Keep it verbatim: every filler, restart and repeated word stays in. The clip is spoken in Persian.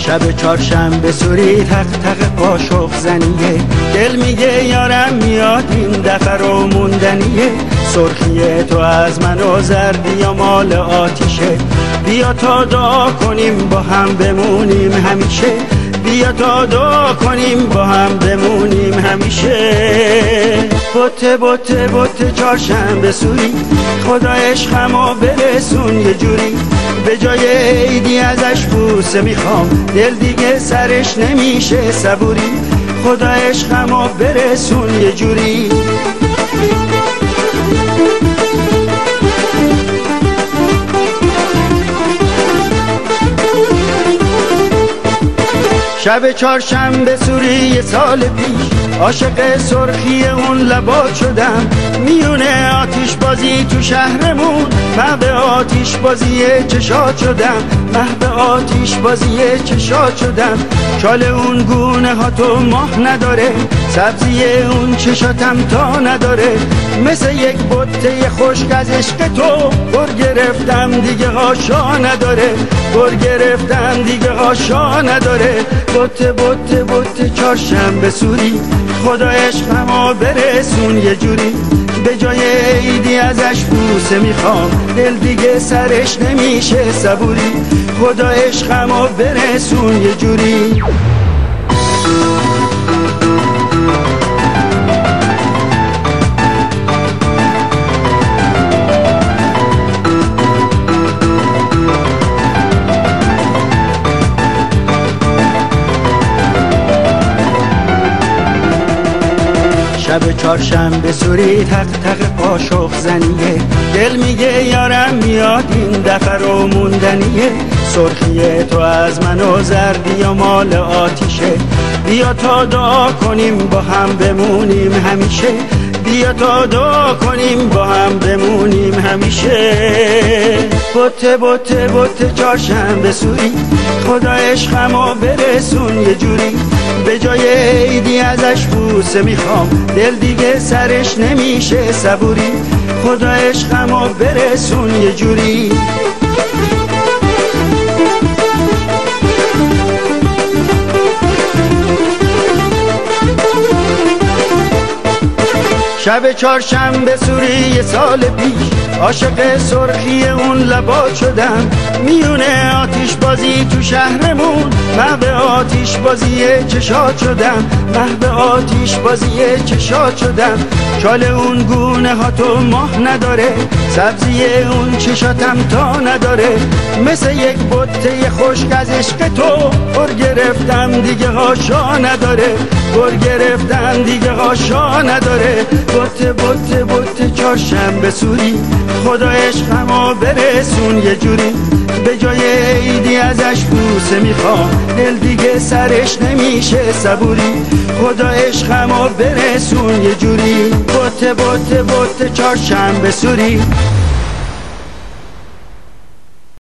شب چهارشنبه سوری تق تق قاشق زنیه، دل میگه یارم میاد این دفعه رو موندنیه. سرخی تو از من و زردی یا مال آتیشه، بیا تا دعا کنیم با هم بمونیم همیشه، بیا تا دعا کنیم با هم بمونیم همیشه. بوته بوته بوته چهارشنبه سوری، خدا عشقمو برسون یه جوری، به جای عیدی ازش بوسه میخوام، دل دیگه سرش نمیشه صبوری، خدا عشقمو برسون یه جوری. شب چهارشنبه سوری یه سال پیش، عاشق سرخی اون لبات شدم، میونه آتیش بازی تو شهرمون، محو آتیش بازی چشات شدم، محو آتیش بازی چشات شدم. چال اون گونه ها تو ماه نداره، سبزی اون چشاتم تا نداره، مثل یک بطه خشک از عشق تو گر گرفتم دیگه هاشا نداره، گر گرفتم دیگه هاشا نداره. بطه بطه بطه چهارشنبه سوری، خدا عشقمو برسون یه جوری، به جای عیدی ازش بوسه میخوام، دل دیگه سرش نمیشه صبوری، خدا عشقمو برسون یه جوری. شب چهارشنبه سوری تق تق قاشق زنیه، دل میگه یارم میاد این دفعه رو موندنیه. سرخی تو از من و زردی یا مال آتیشه، بیا تا دعا کنیم با هم بمونیم همیشه، بیا تا دعا کنیم با هم بمونیم همیشه. بوته بوته بوته چهارشنبه سوری، خدا عشقمو برسون یه جوری، به جای عیدی ازش بوسه میخوام، دل دیگه سرش نمیشه صبوری، خدا عشقمو برسون یه جوری. شب چهارشنبه سوری یه سال پیش، عاشق سرخی اون لبات شدم، میونه آتیش بازی تو شهرمون، محو آتیش بازی چشات شدم، محو آتیش بازی چشات شدم. چال اون گونه ها تو ماه نداره، سبزی اون چشاتم تا نداره، مثل یک بطه خشک از عشق تو گر گرفتم دیگه هاشا نداره، گر گرفتم دیگه هاشا نداره. بوته بوته بوته چهارشنبه سوری، خدا عشقمو برسون یه جوری، به جای عیدی ازش بوسه میخوام، دل دیگه سرش نمیشه صبوری، خدا عشقمو برسون یه جوری. بوته بوته بوته چهارشنبه سوری.